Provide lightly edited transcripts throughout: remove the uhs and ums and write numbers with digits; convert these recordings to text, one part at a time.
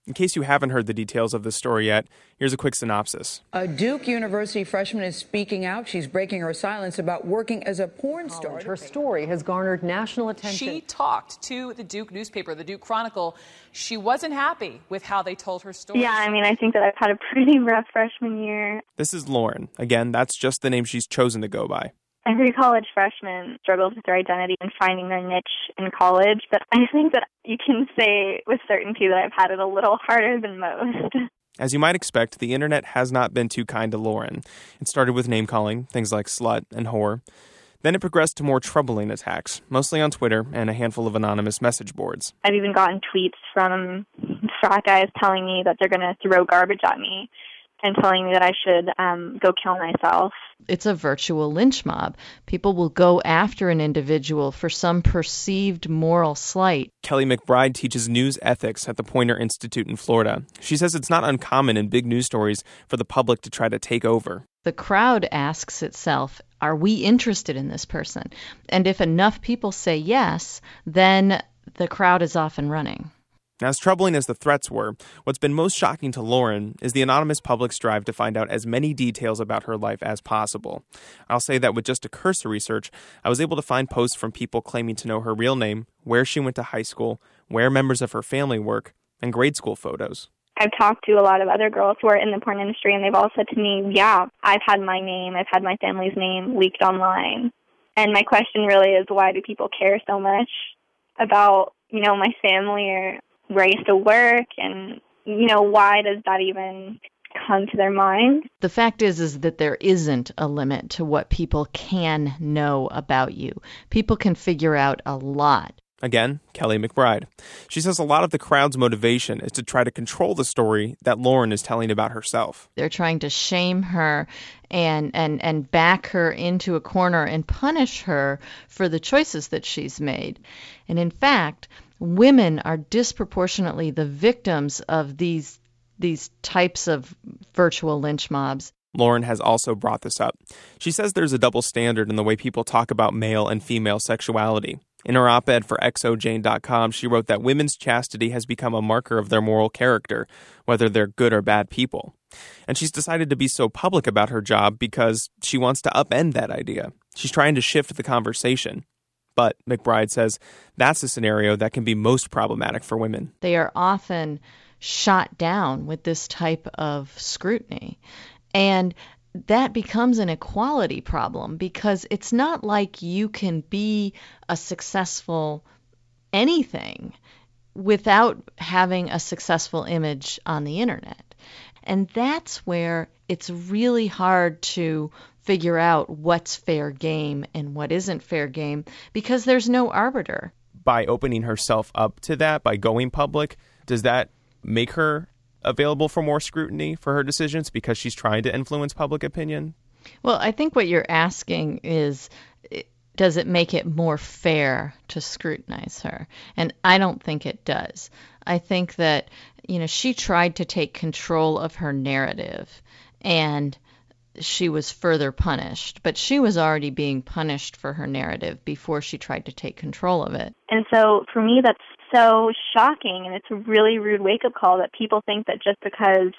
In case you haven't heard the details of this story yet, here's a quick synopsis. A Duke University freshman is speaking out. She's breaking her silence about working as a porn star. Her story has garnered national attention. She talked to the Duke newspaper, the Duke Chronicle. She wasn't happy with how they told her story. Yeah, I think that I've had a pretty rough freshman year. This is Lauren. Again, that's just the name she's chosen to go by. Every college freshman struggles with their identity and finding their niche in college, but I think that you can say with certainty that I've had it a little harder than most. As you might expect, the internet has not been too kind to Lauren. It started with name-calling, things like slut and whore. Then it progressed to more troubling attacks, mostly on Twitter and a handful of anonymous message boards. I've even gotten tweets from frat guys telling me that they're going to throw garbage at me and telling me that I should go kill myself. It's a virtual lynch mob. People will go after an individual for some perceived moral slight. Kelly McBride teaches news ethics at the Poynter Institute in Florida. She says it's not uncommon in big news stories for the public to try to take over. The crowd asks itself, are we interested in this person? And if enough people say yes, then the crowd is off and running. Now, as troubling as the threats were, what's been most shocking to Lauren is the anonymous public's drive to find out as many details about her life as possible. I'll say that with just a cursory search, I was able to find posts from people claiming to know her real name, where she went to high school, where members of her family work, and grade school photos. I've talked to a lot of other girls who are in the porn industry, and they've all said to me, yeah, I've had my name, I've had my family's name leaked online. And my question really is, why do people care so much about, my family or where I used to work, and, why does that even come to their mind? The fact is that there isn't a limit to what people can know about you. People can figure out a lot. Again, Kelly McBride. She says a lot of the crowd's motivation is to try to control the story that Lauren is telling about herself. They're trying to shame her and back her into a corner and punish her for the choices that she's made. And in fact, women are disproportionately the victims of these types of virtual lynch mobs. Lauren has also brought this up. She says there's a double standard in the way people talk about male and female sexuality. In her op-ed for XOJane.com, she wrote that women's chastity has become a marker of their moral character, whether they're good or bad people. And she's decided to be so public about her job because she wants to upend that idea. She's trying to shift the conversation. But McBride says that's a scenario that can be most problematic for women. They are often shot down with this type of scrutiny. And that becomes an equality problem because it's not like you can be a successful anything without having a successful image on the internet. And that's where it's really hard to figure out what's fair game and what isn't fair game because there's no arbiter. By opening herself up to that, by going public, does that make her available for more scrutiny for her decisions because she's trying to influence public opinion? Well, I think what you're asking is, does it make it more fair to scrutinize her? And I don't think it does. I think that, she tried to take control of her narrative and she was further punished, but she was already being punished for her narrative before she tried to take control of it. And so for me, that's so shocking, and it's a really rude wake-up call that people think that just because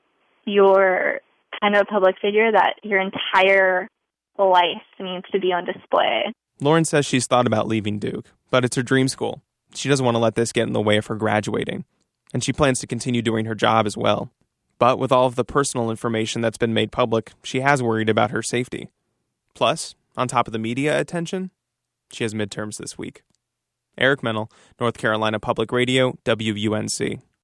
you're kind of a public figure that your entire life needs to be on display. Lauren says she's thought about leaving Duke, but it's her dream school. She doesn't want to let this get in the way of her graduating, and she plans to continue doing her job as well. But with all of the personal information that's been made public, she has worried about her safety. Plus, on top of the media attention, she has midterms this week. Eric Mennel, North Carolina Public Radio, WUNC.